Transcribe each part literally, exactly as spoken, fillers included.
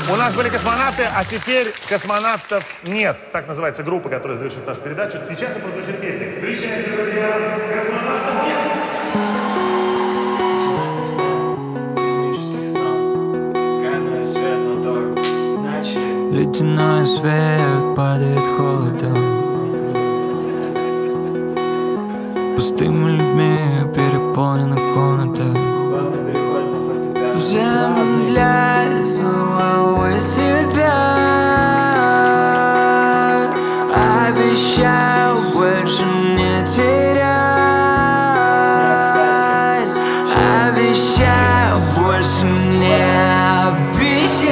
У нас были космонавты, а теперь космонавтов нет. Так называется группа, которая завершит нашу передачу. Сейчас и прозвучит песня. Встречайте, друзья, космонавтов нет. Космических снов. Камера, свет, мотор. Начали. Ледяной свет падает холодом. Пустыми людьми переполнена комната. Главный переход на фортепиано. Земля самого себя. Обещал больше не терять. Обещал больше не обещать.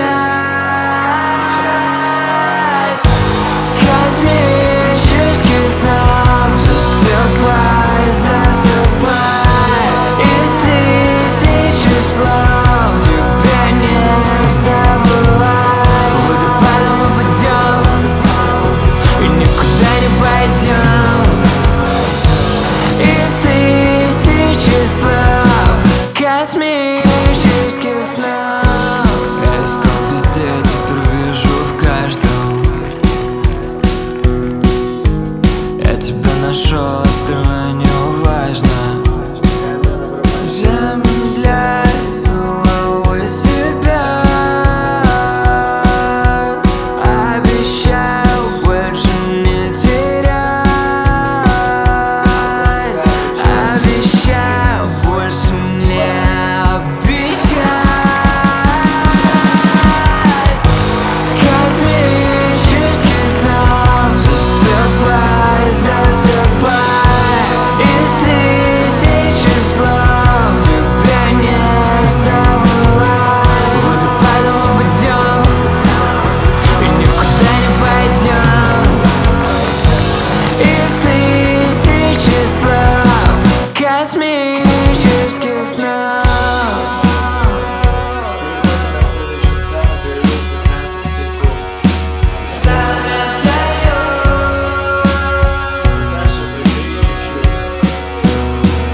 Космический сон засыпай, засыпай. Из тысячи слов тебя не забывай. Водопадом мы пойдем и никуда не пойдем. Из тысячи слов космических снов. Я искал везде, теперь вижу в каждом. Я тебя нашел, остальное не важно. Земля самого себя. Обещал больше не терять. Обещал больше не обещать. Космический сон засыпай, засыпай. Из тысячи слов тебя не забывай. Водопадом мы пойдем и никуда не пойдем. Из тысячи слов космических снов. Переход на следующую сцену, перерыв пятнадцать секунд. Дальше приберись чуть-чуть.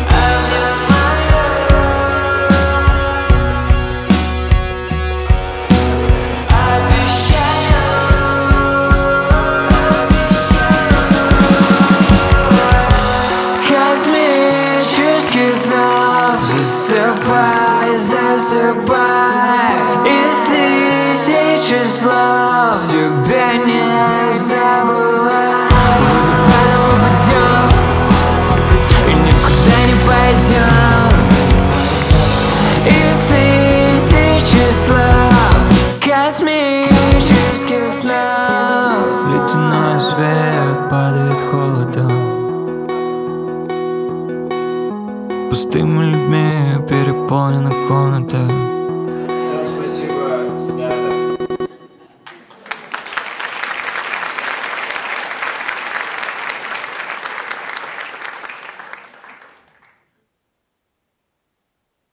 Космический снов засыпай, засыпай. Из тысячи слов тебя не забывай. Водопадом мы пойдем и никуда не пойдем. Из тысячи слов космических снов. Ледяной свет падает холодом. Пустыми людьми переполнена комната.